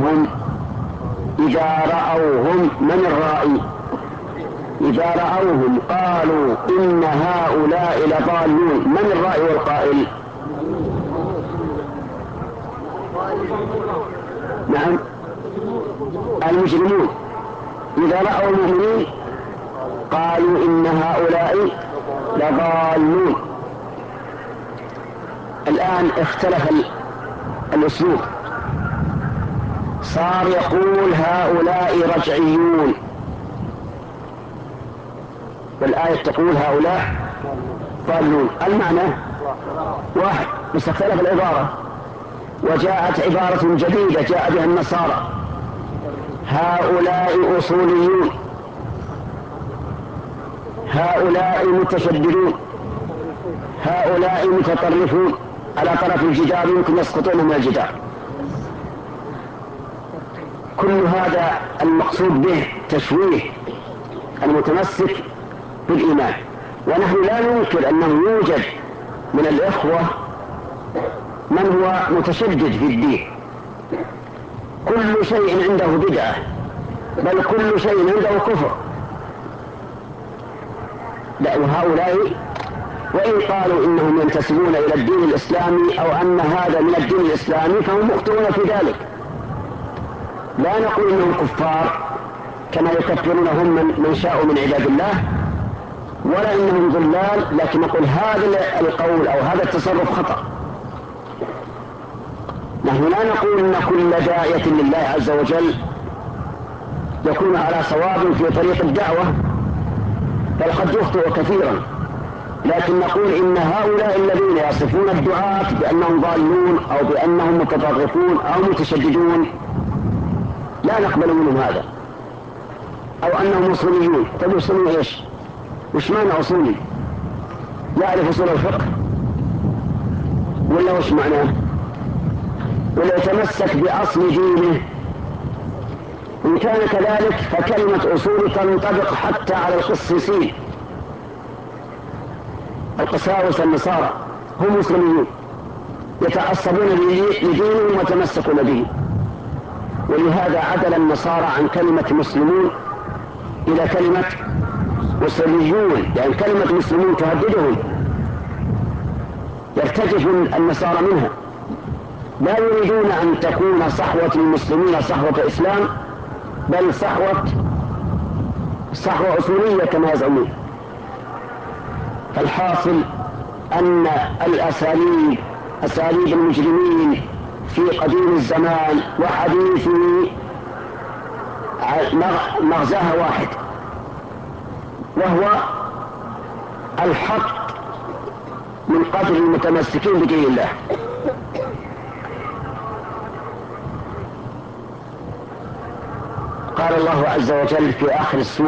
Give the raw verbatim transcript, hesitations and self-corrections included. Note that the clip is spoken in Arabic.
رأوهم إذا رأوهم من الرائي إذا رأوهم قالوا إن هؤلاء لضالون. من الرائي والقائل؟ نعم المجرمون. إذا رأوا المؤمنين قالوا إن هؤلاء لضالون. الآن اختلف الأسلوب، صار يقول هؤلاء رجعيون، والآية تقول هؤلاء ضالون. المعنى واحد بس اختلف العبارة، وجاءت عبارة جديدة جاء بها النصارى هؤلاء أصوليون، هؤلاء متشددون، هؤلاء متطرفون على طرف الجدار يمكن يسقطون من الجدار. كل هذا المقصود به تشويه المتمسك بالإيمان. ونحن لا ننكر أنه يوجد من الإخوة من هو متشدد في الدين، كل شيء عنده بدعة، بل كل شيء عنده كفر. لا، وهؤلاء وإن قالوا إنهم ينتسبون إلى الدين الإسلامي أو أن هذا من الدين الإسلامي فهم مخطئون في ذلك. لا نقول إنهم كفار كما يكفرون هم من شاءوا من عباد الله، ولا إنهم ضلال، لكن نقول هذا القول أو هذا التصرف خطأ. نحن لا نقول إن كل داعية لله عز وجل يكون على صواب في طريق الدعوة، بل قد يخطئ كثيرا، لكن نقول إن هؤلاء الذين يصفون الدعاة بأنهم ضالون أو بأنهم متطرفون أو متشددون لا نقبل منهم هذا، أو أنهم أصوليون. طيب أصولي إيش؟ وش معنى أصولي؟ يعرف أصول الفقه ولا وش معناه؟ ولا يتمسك بأصل دينه؟ إن كان كذلك فكلمة أصول تنطبق حتى على القسيسين، القساوسة النصارى هم مسلمين يتعصبون لدينهم وتمسكون به، ولهذا عدل النصارى عن كلمة مسلمون إلى كلمة أصوليون، لأن يعني كلمة مسلمون تهددهم، يرتجف النصارى منها، لا يريدون أن تكون صحوة المسلمين صحوة إسلام، بل صحوة صحوة أصولية كما يزعمون. فالحاصل أن الأساليب أساليب المجرمين في قديم الزمان وحديثه مغزاها واحد، وهو الحق من قدر المتمسكين بدين الله. قال الله عز وجل في آخر السورة